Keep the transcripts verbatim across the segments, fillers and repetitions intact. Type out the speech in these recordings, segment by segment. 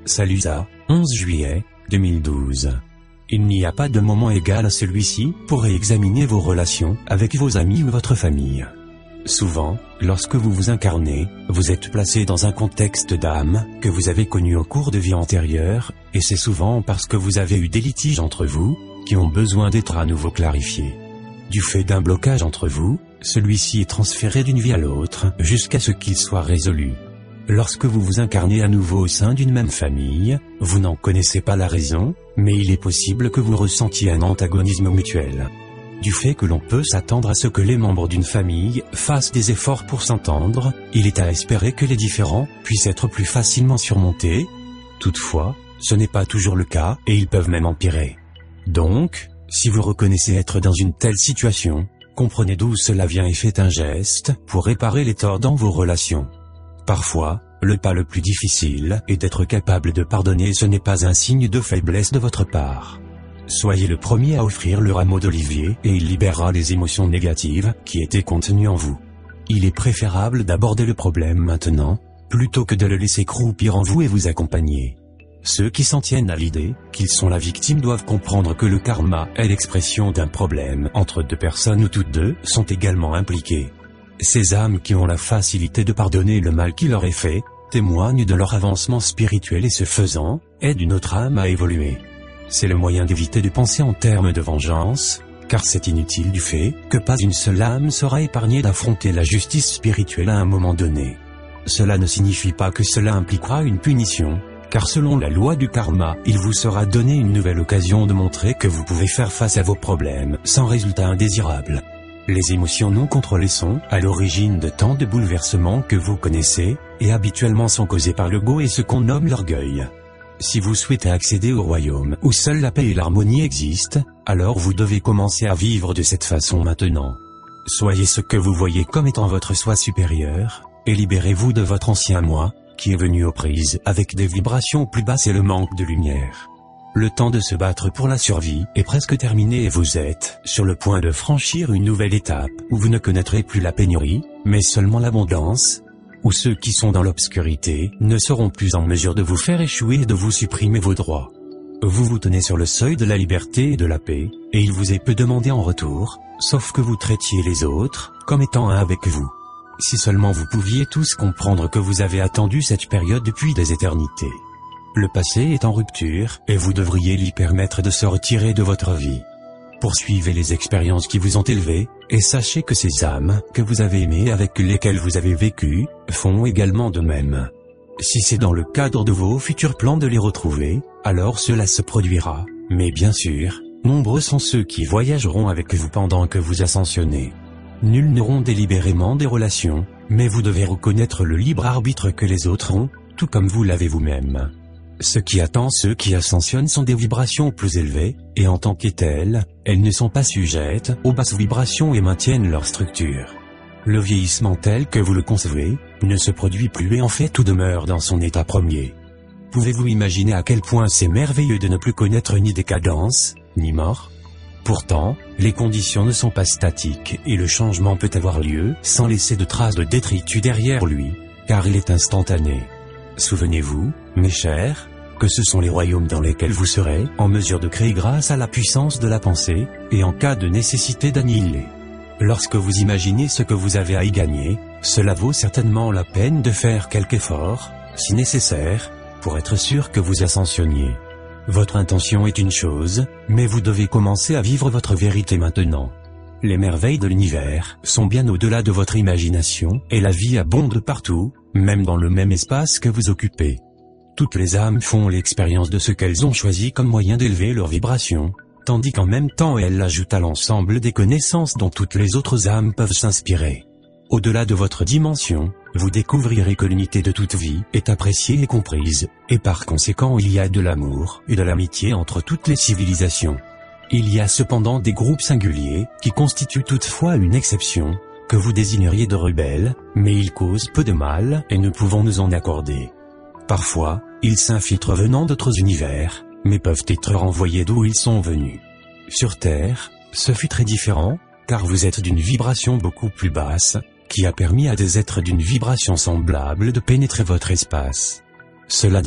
Salusa, onze juillet deux mille douze. Il n'y a pas de moment égal à celui-ci pour réexaminer vos relations avec vos amis ou votre famille. Souvent, lorsque vous vous incarnez, vous êtes placé dans un contexte d'âme que vous avez connu au cours de vies antérieures, et c'est souvent parce que vous avez eu des litiges entre vous, qui ont besoin d'être à nouveau clarifiés. Du fait d'un blocage entre vous, celui-ci est transféré d'une vie à l'autre jusqu'à ce qu'il soit résolu. Lorsque vous vous incarnez à nouveau au sein d'une même famille, vous n'en connaissez pas la raison, mais il est possible que vous ressentiez un antagonisme mutuel. Du fait que l'on peut s'attendre à ce que les membres d'une famille fassent des efforts pour s'entendre, il est à espérer que les différends puissent être plus facilement surmontés. Toutefois, ce n'est pas toujours le cas et ils peuvent même empirer. Donc, si vous reconnaissez être dans une telle situation, comprenez d'où cela vient et faites un geste pour réparer les torts dans vos relations. Parfois, le pas le plus difficile est d'être capable de pardonner et ce n'est pas un signe de faiblesse de votre part. Soyez le premier à offrir le rameau d'olivier et il libérera les émotions négatives qui étaient contenues en vous. Il est préférable d'aborder le problème maintenant, plutôt que de le laisser croupir en vous et vous accompagner. Ceux qui s'en tiennent à l'idée qu'ils sont la victime doivent comprendre que le karma est l'expression d'un problème entre deux personnes où toutes deux sont également impliquées. Ces âmes qui ont la facilité de pardonner le mal qui leur est fait, témoignent de leur avancement spirituel et ce faisant, aident une autre âme à évoluer. C'est le moyen d'éviter de penser en termes de vengeance, car c'est inutile du fait que pas une seule âme sera épargnée d'affronter la justice spirituelle à un moment donné. Cela ne signifie pas que cela impliquera une punition, car selon la loi du karma, il vous sera donné une nouvelle occasion de montrer que vous pouvez faire face à vos problèmes sans résultat indésirable. Les émotions non contrôlées sont à l'origine de tant de bouleversements que vous connaissez, et habituellement sont causées par l'ego et ce qu'on nomme l'orgueil. Si vous souhaitez accéder au royaume où seule la paix et l'harmonie existent, alors vous devez commencer à vivre de cette façon maintenant. Soyez ce que vous voyez comme étant votre soi supérieur, et libérez-vous de votre ancien moi, qui est venu aux prises avec des vibrations plus basses et le manque de lumière. Le temps de se battre pour la survie est presque terminé et vous êtes sur le point de franchir une nouvelle étape où vous ne connaîtrez plus la pénurie, mais seulement l'abondance, où ceux qui sont dans l'obscurité ne seront plus en mesure de vous faire échouer et de vous supprimer vos droits. Vous vous tenez sur le seuil de la liberté et de la paix, et il vous est peu demandé en retour, sauf que vous traitiez les autres comme étant un avec vous. Si seulement vous pouviez tous comprendre que vous avez attendu cette période depuis des éternités. Le passé est en rupture, et vous devriez lui permettre de se retirer de votre vie. Poursuivez les expériences qui vous ont élevé, et sachez que ces âmes que vous avez aimées et avec lesquelles vous avez vécu, font également de même. Si c'est dans le cadre de vos futurs plans de les retrouver, alors cela se produira, mais bien sûr, nombreux sont ceux qui voyageront avec vous pendant que vous ascensionnez. Nuls n'auront délibérément des relations, mais vous devez reconnaître le libre arbitre que les autres ont, tout comme vous l'avez vous-même. Ce qui attend ceux qui ascensionnent sont des vibrations plus élevées, et en tant que telles, elles ne sont pas sujettes aux basses vibrations et maintiennent leur structure. Le vieillissement tel que vous le concevez, ne se produit plus et en fait tout demeure dans son état premier. Pouvez-vous imaginer à quel point c'est merveilleux de ne plus connaître ni décadence, ni mort ? Pourtant, les conditions ne sont pas statiques et le changement peut avoir lieu sans laisser de traces de détritus derrière lui, car il est instantané. Souvenez-vous, mes chers, que ce sont les royaumes dans lesquels vous serez en mesure de créer grâce à la puissance de la pensée, et en cas de nécessité d'annihiler. Lorsque vous imaginez ce que vous avez à y gagner, cela vaut certainement la peine de faire quelque effort, si nécessaire, pour être sûr que vous ascensionniez. Votre intention est une chose, mais vous devez commencer à vivre votre vérité maintenant. Les merveilles de l'univers sont bien au-delà de votre imagination, et la vie abonde partout, même dans le même espace que vous occupez. Toutes les âmes font l'expérience de ce qu'elles ont choisi comme moyen d'élever leur vibration, tandis qu'en même temps elles l'ajoutent à l'ensemble des connaissances dont toutes les autres âmes peuvent s'inspirer. Au-delà de votre dimension, vous découvrirez que l'unité de toute vie est appréciée et comprise, et par conséquent il y a de l'amour et de l'amitié entre toutes les civilisations. Il y a cependant des groupes singuliers, qui constituent toutefois une exception, que vous désigneriez de rebelles, mais ils causent peu de mal et ne pouvons nous en accorder. Parfois, ils s'infiltrent venant d'autres univers, mais peuvent être renvoyés d'où ils sont venus. Sur Terre, ce fut très différent, car vous êtes d'une vibration beaucoup plus basse, qui a permis à des êtres d'une vibration semblable de pénétrer votre espace. Cela dit,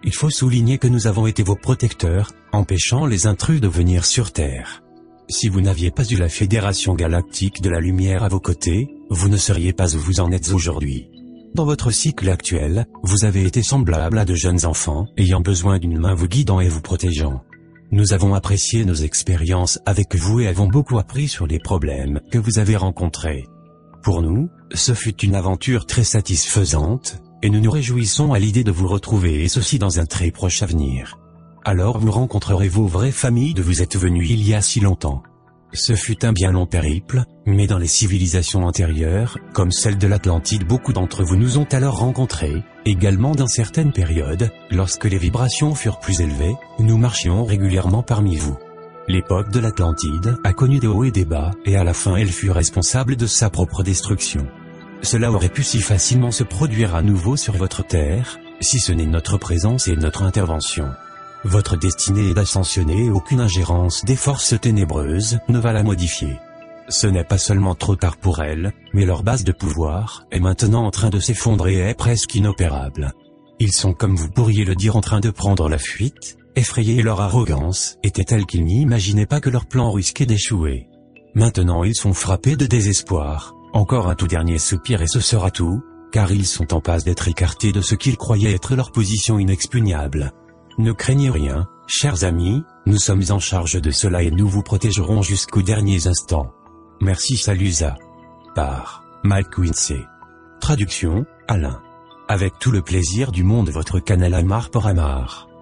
il faut souligner que nous avons été vos protecteurs, empêchant les intrus de venir sur Terre. Si vous n'aviez pas eu la Fédération Galactique de la Lumière à vos côtés, vous ne seriez pas où vous en êtes aujourd'hui. Dans votre cycle actuel, vous avez été semblable à de jeunes enfants, ayant besoin d'une main vous guidant et vous protégeant. Nous avons apprécié nos expériences avec vous et avons beaucoup appris sur les problèmes que vous avez rencontrés. Pour nous, ce fut une aventure très satisfaisante, et nous nous réjouissons à l'idée de vous retrouver et ceci dans un très proche avenir. Alors vous rencontrerez vos vraies familles de vous êtes venus il y a si longtemps. Ce fut un bien long périple, mais dans les civilisations antérieures, comme celle de l'Atlantide, beaucoup d'entre vous nous ont alors rencontrés. Également dans certaines périodes, lorsque les vibrations furent plus élevées, nous marchions régulièrement parmi vous. L'époque de l'Atlantide a connu des hauts et des bas, et à la fin elle fut responsable de sa propre destruction. Cela aurait pu si facilement se produire à nouveau sur votre terre, si ce n'est notre présence et notre intervention. Votre destinée est d'ascensionner et aucune ingérence des forces ténébreuses ne va la modifier. Ce n'est pas seulement trop tard pour elles, mais leur base de pouvoir est maintenant en train de s'effondrer et est presque inopérable. Ils sont, comme vous pourriez le dire, en train de prendre la fuite, effrayés, et leur arrogance était telle qu'ils n'imaginaient pas que leur plan risquait d'échouer. Maintenant ils sont frappés de désespoir, encore un tout dernier soupir et ce sera tout, car ils sont en passe d'être écartés de ce qu'ils croyaient être leur position inexpugnable. Ne craignez rien, chers amis, nous sommes en charge de cela et nous vous protégerons jusqu'aux derniers instants. Merci Salusa. Par Mike Quincy. Traduction, Alain. Avec tout le plaisir du monde, votre canal Amar pour Amar.